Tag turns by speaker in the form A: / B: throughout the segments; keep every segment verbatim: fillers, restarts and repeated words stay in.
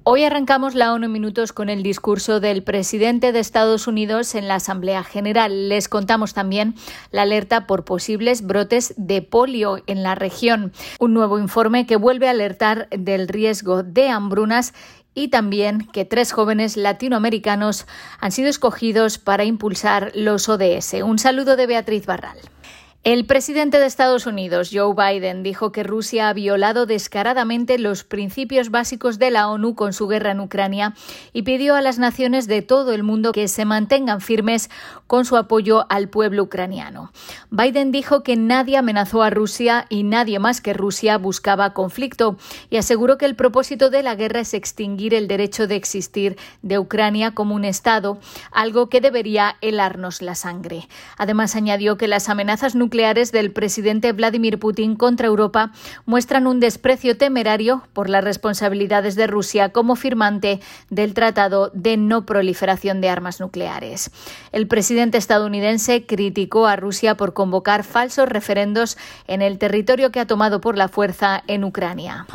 A: Hoy arrancamos la ONU en minutos con el discurso del presidente de Estados Unidos en la Asamblea General. Les contamos también la alerta por posibles brotes de polio en la región. Un nuevo informe que vuelve a alertar del riesgo de hambrunas y también que tres jóvenes latinoamericanos han sido escogidos para impulsar los O D S. Un saludo de Beatriz Barral. El presidente de Estados Unidos, Joe Biden, dijo que Rusia ha violado descaradamente los principios básicos de la ONU con su guerra en Ucrania y pidió a las naciones de todo el mundo que se mantengan firmes con su apoyo al pueblo ucraniano. Biden dijo que nadie amenazó a Rusia y nadie más que Rusia buscaba conflicto y aseguró que el propósito de la guerra es extinguir el derecho de existir de Ucrania como un Estado, algo que debería helarnos la sangre. Además, añadió que las amenazas nucleares nucleares del presidente Vladimir Putin contra Europa muestran un desprecio temerario por las responsabilidades de Rusia como firmante del Tratado de No Proliferación de Armas Nucleares. El presidente estadounidense criticó a Rusia por convocar falsos referendos en el territorio que ha tomado por la fuerza en Ucrania.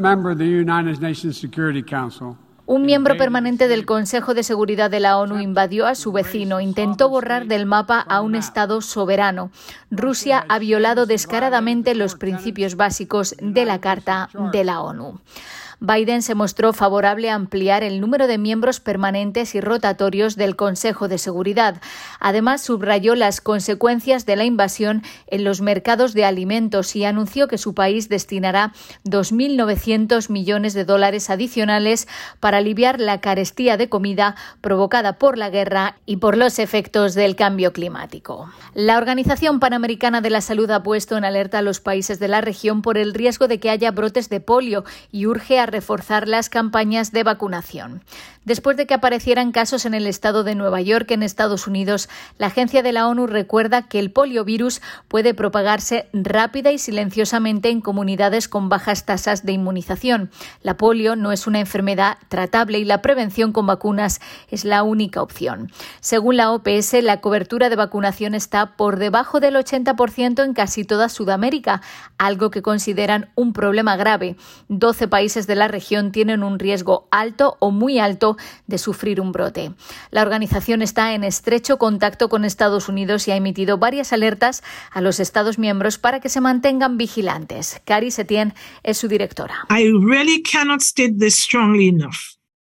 A: Un miembro permanente del Consejo de Seguridad de la ONU invadió a su vecino, intentó borrar del mapa a un Estado soberano. Rusia ha violado descaradamente los principios básicos de la Carta de la ONU. Biden se mostró favorable a ampliar el número de miembros permanentes y rotatorios del Consejo de Seguridad. Además, subrayó las consecuencias de la invasión en los mercados de alimentos y anunció que su país destinará dos mil novecientos millones de dólares adicionales para aliviar la carestía de comida provocada por la guerra y por los efectos del cambio climático. La Organización Panamericana de la Salud ha puesto en alerta a los países de la región por el riesgo de que haya brotes de polio y urge a reforzar las campañas de vacunación. Después de que aparecieran casos en el estado de Nueva York, en Estados Unidos, la agencia de la ONU recuerda que el poliovirus puede propagarse rápida y silenciosamente en comunidades con bajas tasas de inmunización. La polio no es una enfermedad tratable y la prevención con vacunas es la única opción. Según la O P S, la cobertura de vacunación está por debajo del ochenta por ciento en casi toda Sudamérica, algo que consideran un problema grave. doce países de la región tienen un riesgo alto o muy alto de sufrir un brote. La organización está en estrecho contacto con Estados Unidos y ha emitido varias alertas a los Estados miembros para que se mantengan vigilantes. Cari Setien es su directora.
B: I really cannot state this strongly enough.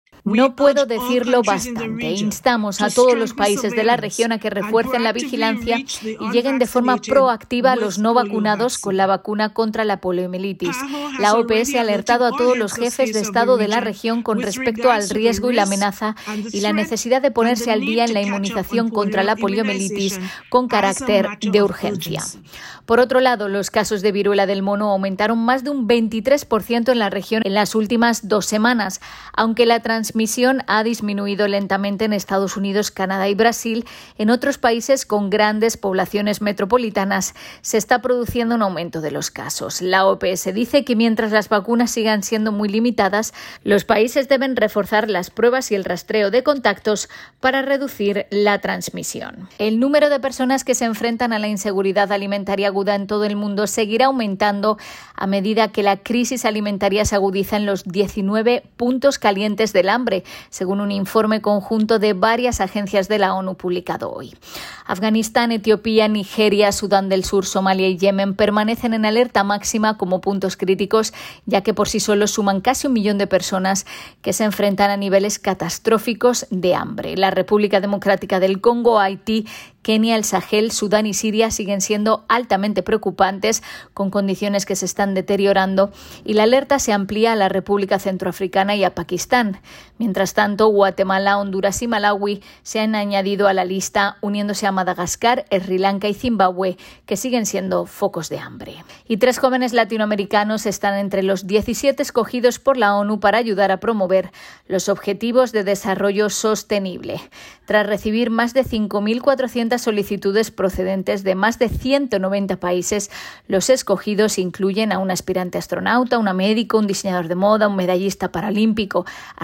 A: No puedo decirlo bastante. Instamos a todos los países de la región a que refuercen la vigilancia y lleguen de forma proactiva a los no vacunados con la vacuna contra la poliomielitis. La O P S ha alertado a todos los jefes de Estado de la región con respecto al riesgo y la amenaza y la necesidad de ponerse al día en la inmunización contra la poliomielitis con carácter de urgencia. Por otro lado, los casos de viruela del mono aumentaron más de un veintitrés por ciento en la región en las últimas dos semanas, aunque la transmisión transmisión ha disminuido lentamente en Estados Unidos, Canadá y Brasil. En otros países con grandes poblaciones metropolitanas se está produciendo un aumento de los casos. La O P S dice que mientras las vacunas sigan siendo muy limitadas, los países deben reforzar las pruebas y el rastreo de contactos para reducir la transmisión. El número de personas que se enfrentan a la inseguridad alimentaria aguda en todo el mundo seguirá aumentando a medida que la crisis alimentaria se agudiza en los diecinueve puntos calientes del hambre, según un informe conjunto de varias agencias de la ONU publicado hoy. Afganistán, Etiopía, Nigeria, Sudán del Sur, Somalia y Yemen permanecen en alerta máxima como puntos críticos, ya que por sí solos suman casi un millón de personas que se enfrentan a niveles catastróficos de hambre. La República Democrática del Congo, Haití, Kenia, el Sahel, Sudán y Siria siguen siendo altamente preocupantes, con condiciones que se están deteriorando, y la alerta se amplía a la República Centroafricana y a Pakistán. Mientras tanto, Guatemala, Honduras y Malawi se han añadido a la lista, uniéndose a Madagascar, Sri Lanka y Zimbabue, que siguen siendo focos de hambre. Y tres jóvenes latinoamericanos están entre los diecisiete escogidos por la ONU para ayudar a promover los Objetivos de Desarrollo Sostenible. Tras recibir más de cinco mil cuatrocientas solicitudes procedentes de más de ciento noventa países, los escogidos incluyen a un aspirante astronauta, una médico, un diseñador de moda, un medallista paralímpico, artistas,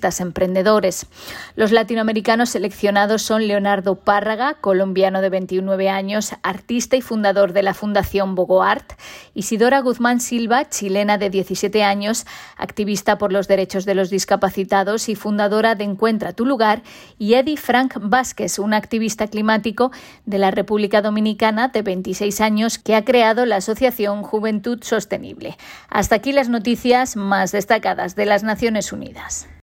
A: artistas emprendedores. Los latinoamericanos seleccionados son Leonardo Párraga, colombiano de veintinueve años, artista y fundador de la Fundación Bogoart; Isidora Guzmán Silva, chilena de diecisiete años, activista por los derechos de los discapacitados y fundadora de Encuentra tu lugar; y Eddie Frank Vázquez, un activista climático de la República Dominicana de veintiséis años que ha creado la asociación Juventud Sostenible. Hasta aquí las noticias más destacadas de las Naciones Unidas.